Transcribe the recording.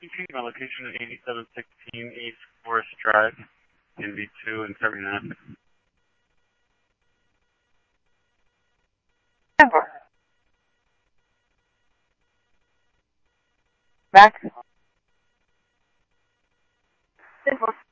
TP, my location is 8716 East Forest Drive, NV2 and 79. Denver. Max. Denver.